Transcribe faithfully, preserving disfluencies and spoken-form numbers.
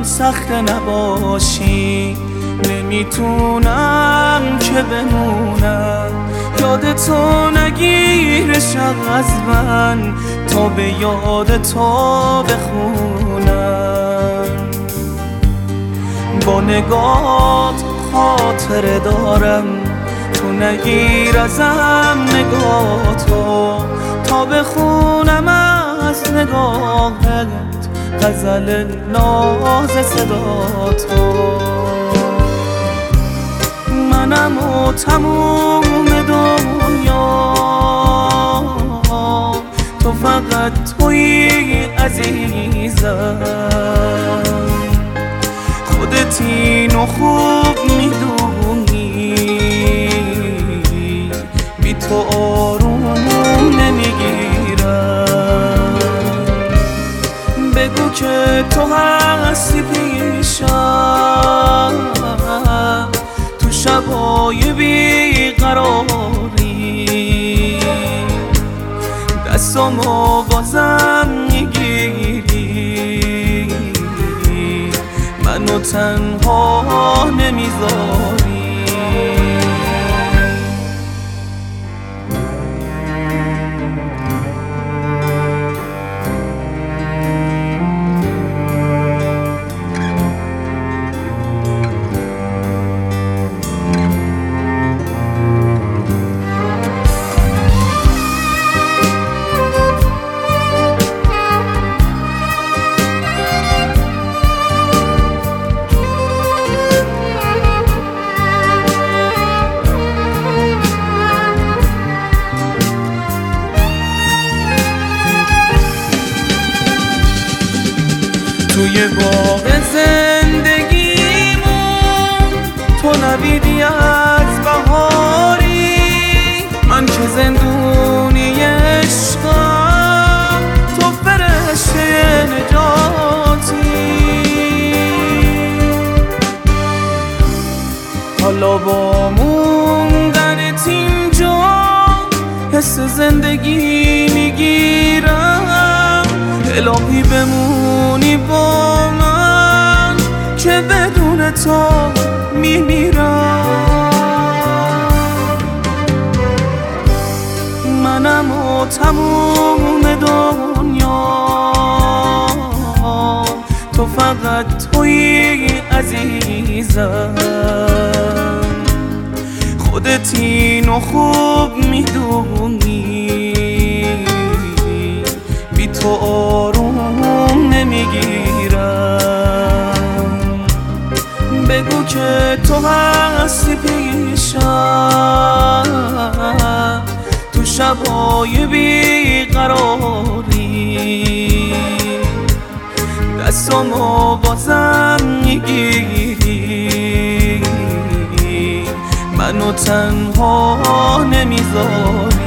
سخت نباشی نمیتونم که بمونم، یاد تو نگیره شب از من تا به یاد تو بخونم. با نگات خاطره دارم، تو نگیر ازم نگاه تو تا بخونم از نگاهت غزل ناز صدا تو. منم و تموم دنیا تو فقط تویی عزیزم، خودت اینو خوب میدونی، بی تو آروم نمیگیرم. بگو که تو هستی پیشم تو شبای بیقراری، دستامو بازم میگیری، منو تنها نمیذاری. توی باغ زندگیمون تو نویدی از بهاری، من که زندونی عشقم تو فرشته نجاتی. حالا با موندنت اینجا حس زندگی میگیرم، الهی بمونی با من که بدون تو میمیرم. منم و تموم دنیا تو فقط تویی عزیزم، خودت اینو خوب میدونی، بی تو آروم نمیگیرم. بگو که تو هستی پیشم تو شبای بیقراری، دستامو بازم میگیری، منو تنها نمیذاری.